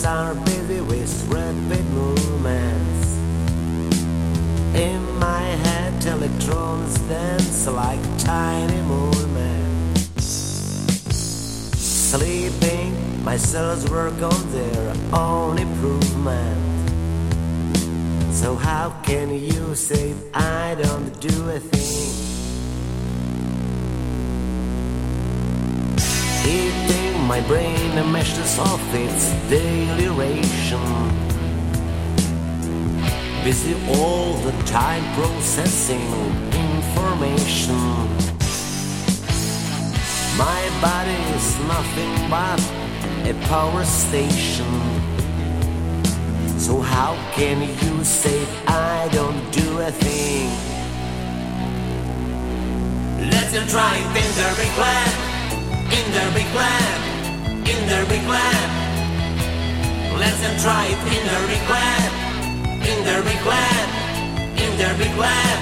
minds are busy with rapid movements. In my head, electrons dance like tiny movements. Sleeping, my cells work on their own improvement. So how can you say I don't do a thing? Eating my brain meshes off its daily ration. Busy all the time processing information. My body is nothing but a power station. So how can you say I don't do a thing? Let's try it in the big lab, in the big lab, in the big lab. Let's try it in the big lab, in the big lab, in the big lab.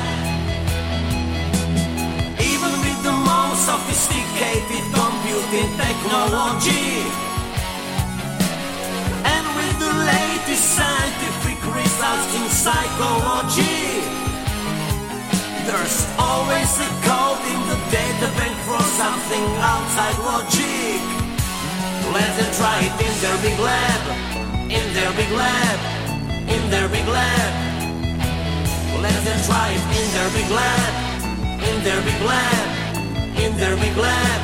Even with the most sophisticated computing technology, and with the latest scientific results in psychology, there's always a code in the databank for something outside logic. Let's try it in their big lab, in their big lab, in their big lab. Let's try it in their big lab, in their big lab, in their big lab.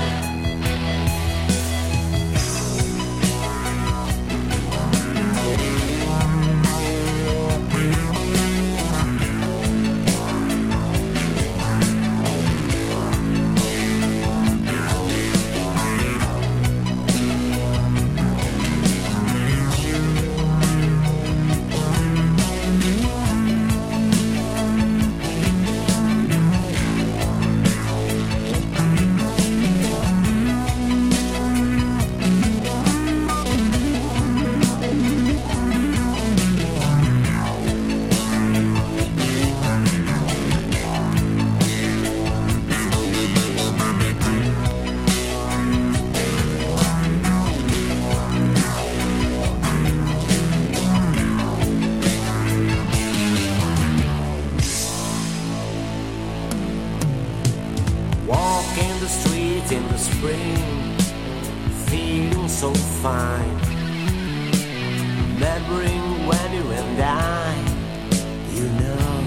In the streets in the spring, feeling so fine, remembering when you and I, you know.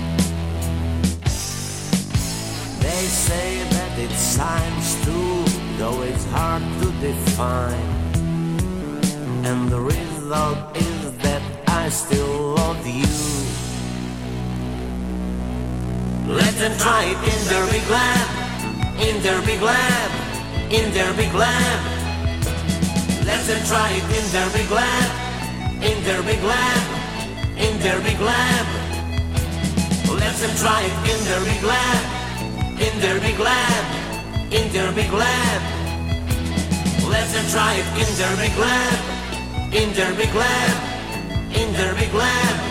They say that it's science too, though it's hard to define. And the result is that I still love you. Let them try it in their big lab, in their big lab, in their big lab. Let them try it in their big lab, in their big lab, in their big lab. Let them try it in their big lab, in their big lab, in their big lab. Let them try it in their big lab, in their big lab, in their big lab.